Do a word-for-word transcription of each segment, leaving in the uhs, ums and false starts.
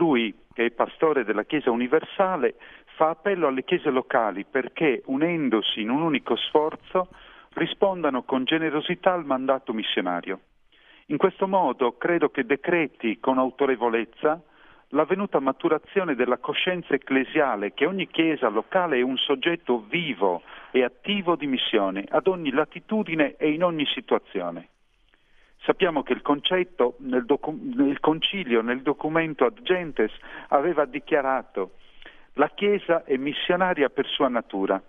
Lui, che è pastore della Chiesa universale, fa appello alle chiese locali perché, unendosi in un unico sforzo, rispondano con generosità al mandato missionario. In questo modo credo che decreti con autorevolezza la venuta maturazione della coscienza ecclesiale che ogni chiesa locale è un soggetto vivo e attivo di missione ad ogni latitudine e in ogni situazione. Sappiamo che il concetto nel, docu- nel concilio, nel documento Ad Gentes, aveva dichiarato: la Chiesa è missionaria per sua natura.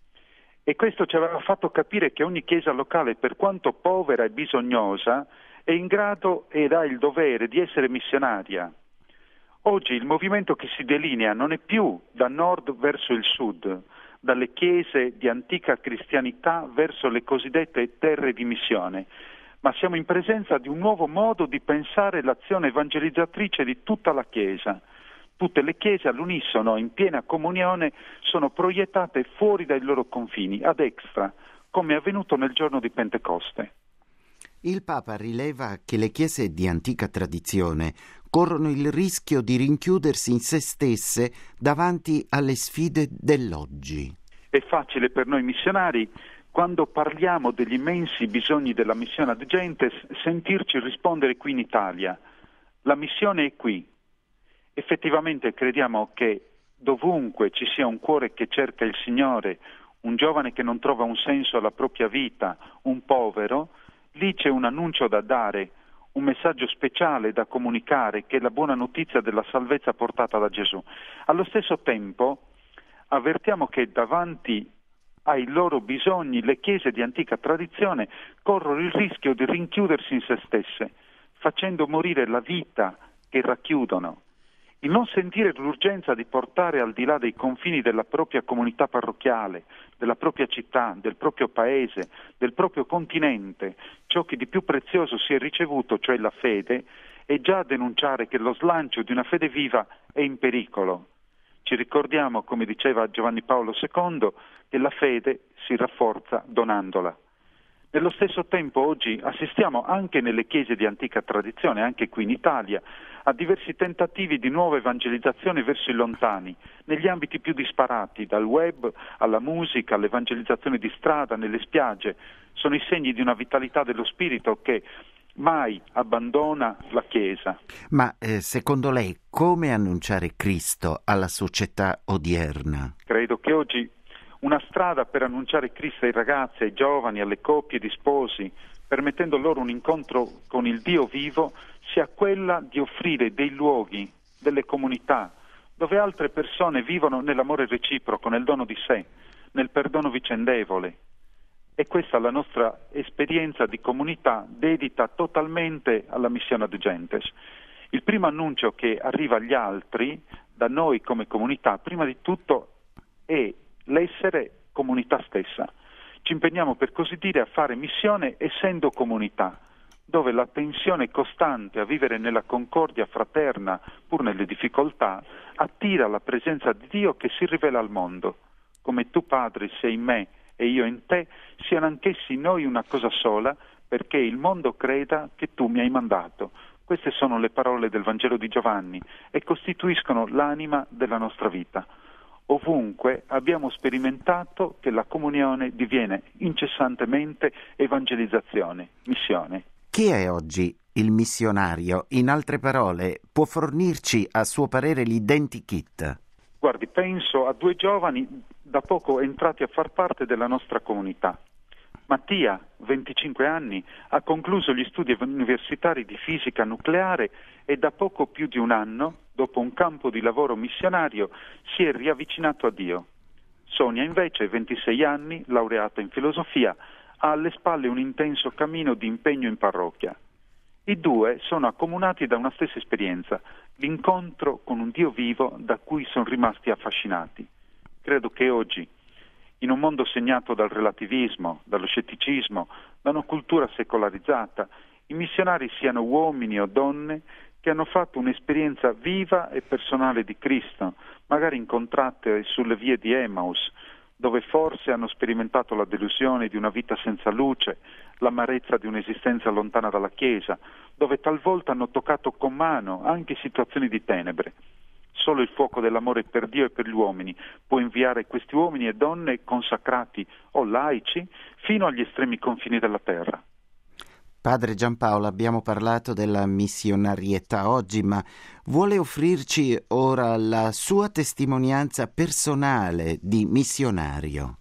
E questo ci aveva fatto capire che ogni chiesa locale, per quanto povera e bisognosa, è in grado ed ha il dovere di essere missionaria. Oggi il movimento che si delinea non è più da nord verso il sud, dalle chiese di antica cristianità verso le cosiddette terre di missione, ma siamo in presenza di un nuovo modo di pensare l'azione evangelizzatrice di tutta la Chiesa. Tutte le chiese all'unisono, in piena comunione, sono proiettate fuori dai loro confini, ad extra, come è avvenuto nel giorno di Pentecoste. Il Papa rileva che le chiese di antica tradizione corrono il rischio di rinchiudersi in se stesse davanti alle sfide dell'oggi. È facile per noi missionari, quando parliamo degli immensi bisogni della missione Ad Gentes, sentirci rispondere qui in Italia: la missione è qui. Effettivamente crediamo che dovunque ci sia un cuore che cerca il Signore, un giovane che non trova un senso alla propria vita, un povero, lì c'è un annuncio da dare, un messaggio speciale da comunicare, che è la buona notizia della salvezza portata da Gesù. Allo stesso tempo avvertiamo che davanti ai loro bisogni le chiese di antica tradizione corrono il rischio di rinchiudersi in se stesse, facendo morire la vita che racchiudono. Il non sentire l'urgenza di portare al di là dei confini della propria comunità parrocchiale, della propria città, del proprio paese, del proprio continente, ciò che di più prezioso si è ricevuto, cioè la fede, è già a denunciare che lo slancio di una fede viva è in pericolo. Ci ricordiamo, come diceva Giovanni Paolo secondo, che la fede si rafforza donandola. Nello stesso tempo oggi assistiamo anche nelle chiese di antica tradizione, anche qui in Italia, a diversi tentativi di nuova evangelizzazione verso i lontani, negli ambiti più disparati, dal web alla musica, all'evangelizzazione di strada, nelle spiagge. Sono i segni di una vitalità dello spirito che mai abbandona la Chiesa. Ma eh, secondo lei come annunciare Cristo alla società odierna? Credo che oggi una strada per annunciare Cristo ai ragazzi, ai giovani, alle coppie di sposi, permettendo loro un incontro con il Dio vivo, sia quella di offrire dei luoghi, delle comunità, dove altre persone vivono nell'amore reciproco, nel dono di sé, nel perdono vicendevole. E questa è la nostra esperienza di comunità dedita totalmente alla missione Ad Gentes. Il primo annuncio che arriva agli altri, da noi come comunità, prima di tutto è l'essere comunità stessa. Ci impegniamo, per così dire, a fare missione essendo comunità, dove l'attenzione costante a vivere nella concordia fraterna, pur nelle difficoltà, attira la presenza di Dio che si rivela al mondo. Come tu, Padre, sei in me e io in te, siano anch'essi in noi una cosa sola, perché il mondo creda che tu mi hai mandato. Queste sono le parole del Vangelo di Giovanni e costituiscono l'anima della nostra vita. Ovunque abbiamo sperimentato che la comunione diviene incessantemente evangelizzazione, missione. Chi è oggi il missionario? In altre parole, può fornirci a suo parere l'identikit? Guardi, penso a due giovani da poco entrati a far parte della nostra comunità. Mattia, venticinque anni, ha concluso gli studi universitari di fisica nucleare e da poco più di un anno, dopo un campo di lavoro missionario, si è riavvicinato a Dio. Sonia, invece, ventisei anni, laureata in filosofia, ha alle spalle un intenso cammino di impegno in parrocchia. I due sono accomunati da una stessa esperienza, l'incontro con un Dio vivo da cui sono rimasti affascinati. Credo che oggi, in un mondo segnato dal relativismo, dallo scetticismo, da una cultura secolarizzata, i missionari siano uomini o donne che hanno fatto un'esperienza viva e personale di Cristo, magari incontrate sulle vie di Emmaus, dove forse hanno sperimentato la delusione di una vita senza luce, l'amarezza di un'esistenza lontana dalla Chiesa, dove talvolta hanno toccato con mano anche situazioni di tenebre. Solo il fuoco dell'amore per Dio e per gli uomini può inviare questi uomini e donne consacrati o laici fino agli estremi confini della terra. Padre Giampaolo, abbiamo parlato della missionarietà oggi, ma vuole offrirci ora la sua testimonianza personale di missionario?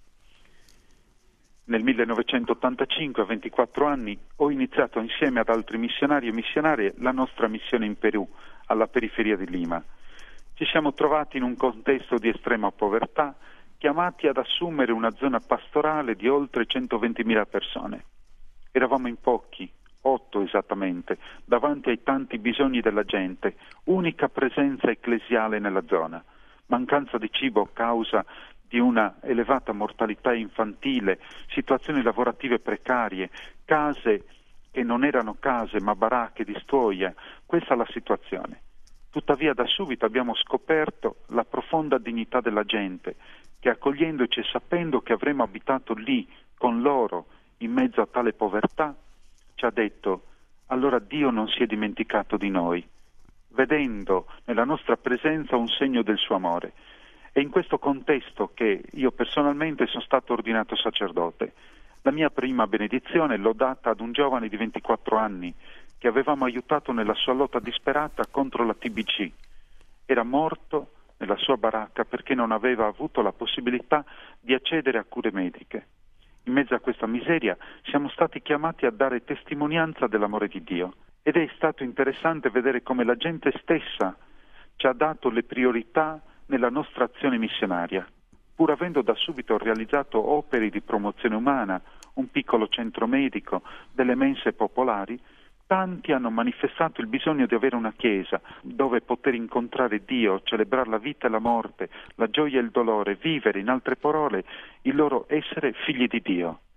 Nel millenovecentottantacinque, a ventiquattro anni, ho iniziato insieme ad altri missionari e missionarie la nostra missione in Perù, alla periferia di Lima. Ci siamo trovati in un contesto di estrema povertà, chiamati ad assumere una zona pastorale di oltre centoventimila persone. Eravamo in pochi, otto esattamente, davanti ai tanti bisogni della gente, unica presenza ecclesiale nella zona. Mancanza di cibo a causa di una elevata mortalità infantile, situazioni lavorative precarie, case che non erano case ma baracche di stuoia. Questa è la situazione. Tuttavia da subito abbiamo scoperto la profonda dignità della gente, che accogliendoci e sapendo che avremmo abitato lì con loro in mezzo a tale povertà, ci ha detto: allora Dio non si è dimenticato di noi, vedendo nella nostra presenza un segno del suo amore. È in questo contesto che io personalmente sono stato ordinato sacerdote. La mia prima benedizione l'ho data ad un giovane di ventiquattro anni che avevamo aiutato nella sua lotta disperata contro la T B C. Era morto nella sua baracca perché non aveva avuto la possibilità di accedere a cure mediche. In mezzo a questa miseria siamo stati chiamati a dare testimonianza dell'amore di Dio, ed è stato interessante vedere come la gente stessa ci ha dato le priorità nella nostra azione missionaria. Pur avendo da subito realizzato opere di promozione umana, un piccolo centro medico, delle mense popolari, tanti hanno manifestato il bisogno di avere una chiesa dove poter incontrare Dio, celebrare la vita e la morte, la gioia e il dolore, vivere, in altre parole, il loro essere figli di Dio.